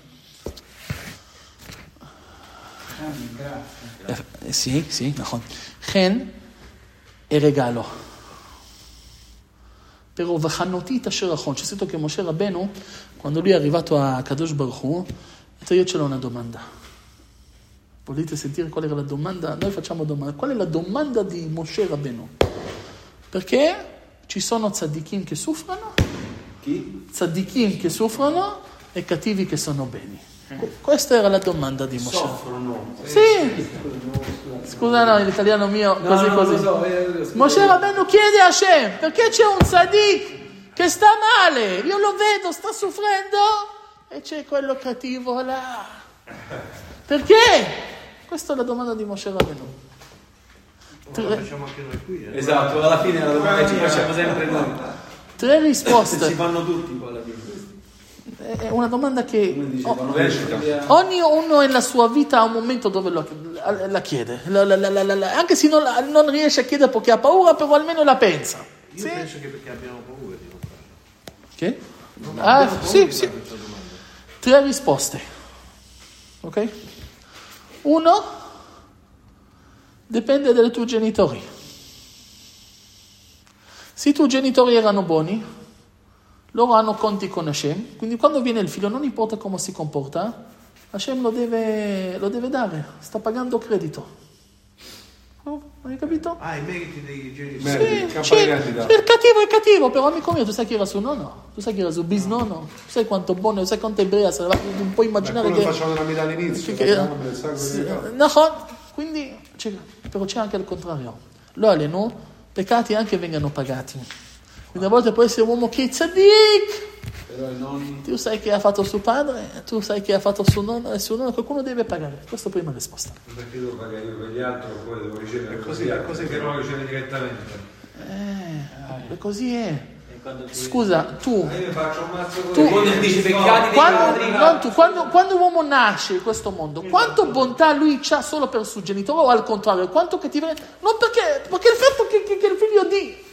Eh, sì, sì, נכון. Chen è regalo. Però v'chanoti asher achon. C'è scritto che Moshe Rabbeinu, quando lui è arrivato a Kadosh Baruch Hu, ha detto io ce l'ho una domanda. Volete sentire qual era la domanda? Noi facciamo domanda. Qual è la domanda di Moshe Rabbeinu? Perché ci sono tzaddikim che soffrono, Chi? tzaddikim che soffrono e cattivi che sono beni. Questa era la domanda di Moshe. Soffrono. Sì. Scusa, no, l'italiano mio, così no, così. No, so, eh, Moshe Rabbeinu chiede a Hashem, perché c'è un tzaddik che sta male? Io lo vedo, sta soffrendo e c'è quello cattivo là. Perché? Questa è la domanda di Moshe Rabbeinu. Tre... Lo facciamo anche noi qui. Eh? Esatto, alla fine è la domanda che ci facciamo sempre noi. Tre risposte. Si fanno tutti poi alla fine. È una domanda che Dice, oh, via... ognuno nella sua vita ha un momento dove lo, la, la chiede. La, la, la, la, la, anche se non, non riesce a chiedere perché ha paura, però almeno la pensa. Io sì? penso che perché abbiamo paura. Dico. Che? Ah, sì, sì. Tre risposte. Ok? Uno, dipende dai tuoi genitori. Se i tuoi genitori erano buoni, loro hanno conti con Hashem, quindi quando viene il figlio, non importa come si comporta, Hashem lo deve, lo deve dare, sta pagando credito. Oh, hai capito? Ah, i meriti dei genitori. Meriti, Sì, sì, il cattivo è cattivo, però amico mio, tu sai chi era suo nonno? Tu sai chi era suo bisnonno? Tu sai quanto buono, tu sai quanto ebrea, non puoi immaginare quello che... che facciamo nella vita all'inizio, che- facciamo del sangue sì, di capo. no, quindi, c'è- però c'è anche il contrario. Loro no, peccati anche vengano pagati. Quindi a volte può essere un uomo che è tzaddik, Però i nonni... tu sai che ha fatto suo padre, tu sai che ha fatto suo nonno, e suo nonno, qualcuno deve pagare. Questa è la prima risposta. Perché devo pagare io per gli altri, poi devo ricevere È per così, gli è altri, così perché che- non lo riceve direttamente. Eh, così è. E quando ti- Scusa, tu, Ma io mi faccio un mazzo con Tu- Quando dice peccati dei quando, padri, non tu, quando, quando l'uomo nasce in questo mondo, quanto bontà lui ha solo per il suo genitore o al contrario, quanto cattiveria? Non perché, perché il fatto che, che, che il figlio di...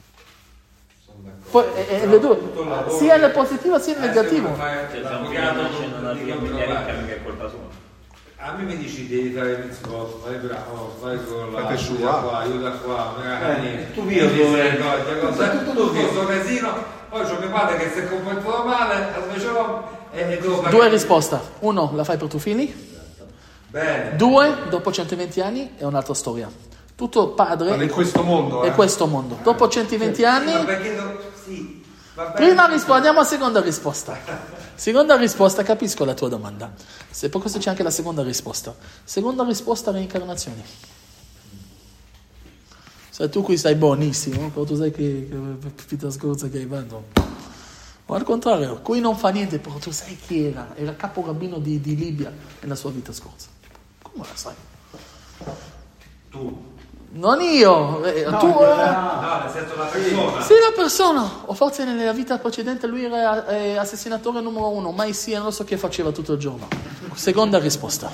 Poi, è, è le due, sia il positivo sia il negativo. Cioè, se un figlio nasce in una famiglia ricca, mica è colpa sua. A me mi dici devi fare il mitzvot, vai bravo, vai con la Fate io su, da ah. qua, io da qua, magari Eh, tu via dove- tu fai sto casino, poi c'ho mio padre che si è comportato male, la facevo e e devo pagare. Due risposte. Uno, la fai per tuoi figli. Bene. Due, dopo centoventi anni è un'altra storia. Tutto padre Ma in questo mondo, è eh. questo mondo. Dopo centoventi anni... Sì, ma perché do- sì, va bene. Prima risposta, andiamo alla seconda risposta. Seconda risposta, capisco la tua domanda. Se per questo c'è anche la seconda risposta. Seconda risposta, reincarnazioni. Se tu qui stai buonissimo, però tu sai che, che vita scorsa che hai fatto. O al contrario, qui non fa niente, però tu sai chi era. Era capo rabbino di, di Libia nella sua vita scorsa. Come la sai? Tu. Non io, eh, tu... eh, No, nel senso la persona. Sì, la persona, o forse nella vita precedente lui era eh, assassinatore numero uno, mai sia, non so che faceva tutto il giorno. Seconda risposta.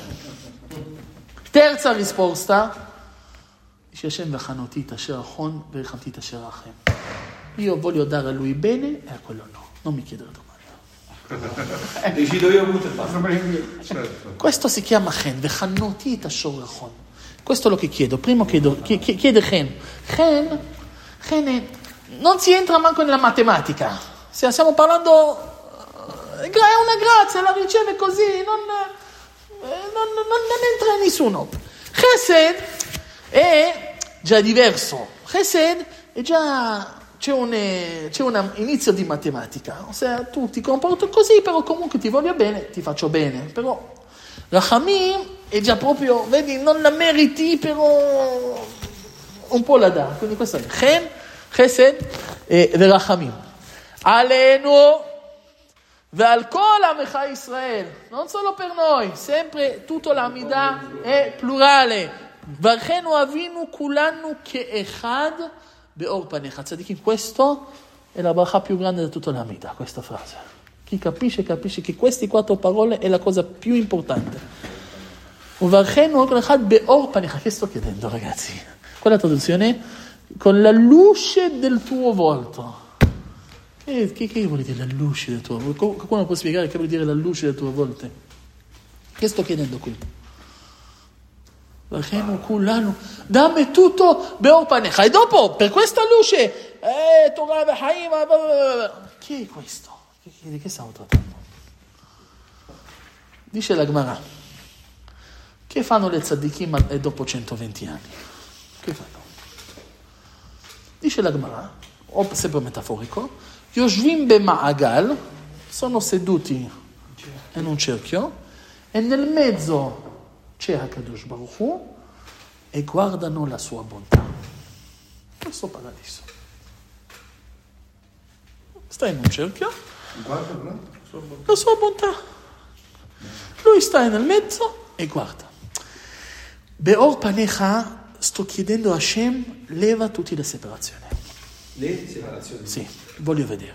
Terza risposta, dice Hashem v'chanoti tasher achon v'chanti tasher achem. Io voglio dare a lui bene e a quello no, non mi chiedere domande. Decido io punto e basta. Certo. Questo si chiama chen, v'chanoti tasher achon. Questo è lo che chiedo. Primo chiedo, chiede chen. Chen, chen è, non si entra manco nella matematica. Stiamo parlando, è una grazia, la riceve così, non, non, non, non entra nessuno. Chesed è già diverso. Chesed è già, c'è un, c'è un inizio di matematica. Ossia, tu ti comporti così, però comunque ti voglio bene, ti faccio bene. Però Rachamim è già proprio, vedi, non la meriti, però un po' la dà. Quindi questo è Chen, Chesed e Rachamim. Alenu ve'al kol amecha Israel. Non solo per noi, sempre tutta l'Amida è plurale. Varchenu avinu kulanu ke'echad be'or panecha. Tzadikim, questo è la bracha più grande di tutta l'Amida, questa frase. Chi capisce, capisce che queste quattro parole è la cosa più importante. Uvarchenu echad be'or panecha. Che sto chiedendo, ragazzi? Quella traduzione? Con la luce del tuo volto. Che, che, che vuol dire la luce del tuo volto? Qualcuno può spiegare che vuol dire la luce del tuo volto? Che sto chiedendo qui? Varchenu kulanu. Dammi tutto be'or panecha. E dopo, per questa luce, eh, Torah v'chaim. Chi è questo? Di che stiamo trattando? Dice la Gemara, che fanno le tzaddikim dopo centoventi anni? Che fanno? Dice la Gemara, o sempre metaforico, Yoshvim b'ma'agal, sono seduti in un cerchio e nel mezzo c'è Hakadosh Baruch Hu e guardano la sua bontà. Questo paradiso. Sta in un cerchio, Guarda, no? la sua bontà. Lui sta nel mezzo e guarda. Be'or panecha, sto chiedendo a Hashem, leva tutte le separazioni. Le separazioni. Sì, voglio vedere.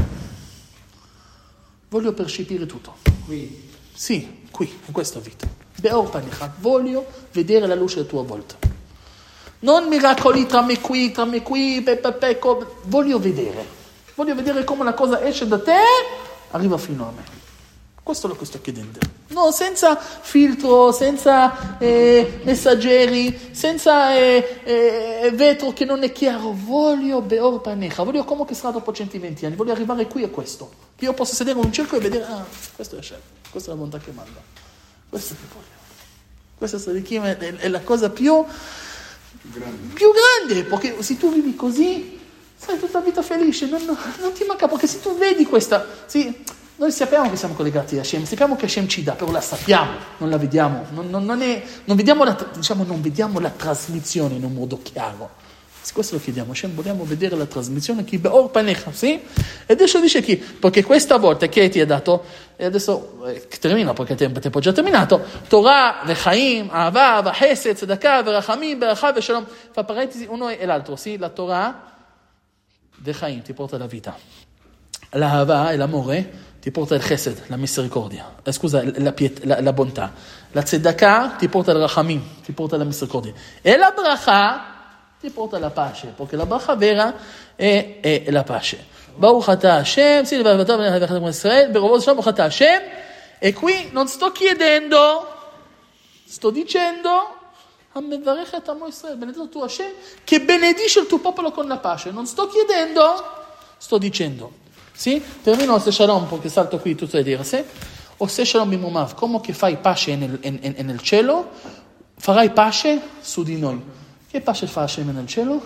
Voglio percepire tutto. Qui. Sì, qui, in questa vita. Be'or panecha, voglio vedere la luce del tuo volto. Non miracoli tra me qui, tra me qui, pe, pe, pe, co- voglio vedere. voglio vedere come la cosa esce da te, arriva fino a me. Questo è quello che sto chiedendo. No, senza filtro, senza eh, messaggeri, senza eh, eh, vetro che non è chiaro. Voglio beor panecha, voglio come che sarà dopo centoventi anni, voglio arrivare qui a questo. Che io possa sedere in un cerchio e vedere, ah, questo è Hashem, questa è la bontà che manda. Questo è che voglio. Questa è, è, è la cosa più grande. più grande, perché se tu vivi così, sai tutta la vita felice, non, non, non ti manca, perché se tu vedi questa... Sì, noi sappiamo che siamo collegati a Hashem, sappiamo che Hashem ci dà, però la sappiamo, non la vediamo, non, non, non, è, non, vediamo la, diciamo, non vediamo la trasmissione in un modo chiaro. Questo lo chiediamo, Hashem, vogliamo vedere la trasmissione, chi beor panecha, sì? E adesso dice chi? Perché questa volta che ti ha dato, e adesso eh, termina, perché il tempo è già terminato, Torah, Vechaim, Ahava, Vahesed, Tzedakah, Verachamim, Beracha, Veshalom, fa parentesi uno e l'altro, sì? La Torah, Vechaim, ti porta la vita. L'Ahava e l'amore ti porta il chesed, la misericordia, eh, scusa, la, piet- la, la bontà. La tzedakah ti porta il rachamim, ti porta la misericordia. E la bracha ti porta la pace, perché la bracha vera è, è la pace. Baruch atah Hashem, sì, Israele, Baruch atah Hashem, e qui non sto chiedendo, sto dicendo, Amevarechet amo Israele, benedetto tu Hashem, che benedisce il tuo popolo con la pace. Non sto chiedendo, sto dicendo. Sì? Termino se shalom, perché salto qui tutto a dire, sì? O se shalom bimumav, come che fai pace nel, in, in, nel cielo, farai pace su di noi. Che pace fa Hashem nel cielo?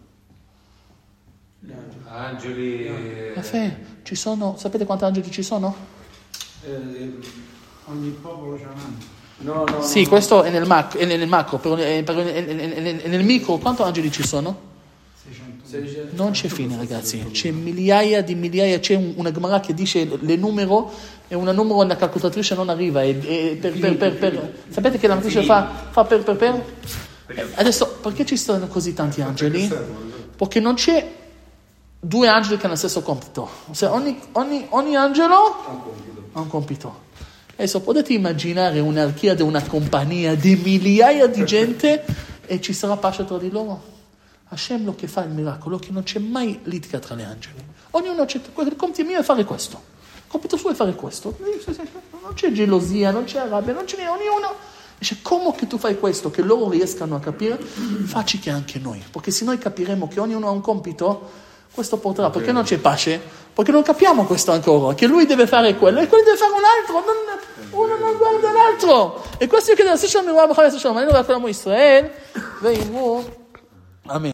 Angeli. Caffè, ci sono, sapete quanti angeli ci sono? Eh, ogni popolo c'ha un angelo. No, no, Sì, no. questo è nel, mac, è nel macro, però è, però è, è, è, è nel micro, quanti angeli ci sono? Non c'è fine, ragazzi, c'è migliaia di migliaia, c'è un, una Gemara che dice le numero e una numero nella calcolatrice non arriva e, e per, per, per, per, sapete che la matrice fa, fa per per per? Adesso, perché ci sono così tanti angeli? Perché non c'è due angeli che hanno lo stesso compito, cioè, ogni, ogni, ogni angelo ha un compito. Adesso potete immaginare un'archia di una compagnia di migliaia di gente e ci sarà pace tra di loro? Hashem lo che fa il miracolo che non c'è mai litiga tra gli angeli. Ognuno c'è, il compito mio è fare questo, il compito suo è fare questo. Non c'è gelosia, non c'è rabbia, non c'è ognuno. Dice, come che tu fai questo, che loro riescano a capire, facci che anche noi. Perché se noi capiremo che ognuno ha un compito, questo porterà. Perché non c'è pace? Perché non capiamo questo ancora, che lui deve fare quello e quello deve fare un altro, non, uno non guarda l'altro. E questo è che da Session mi guarda, Amen.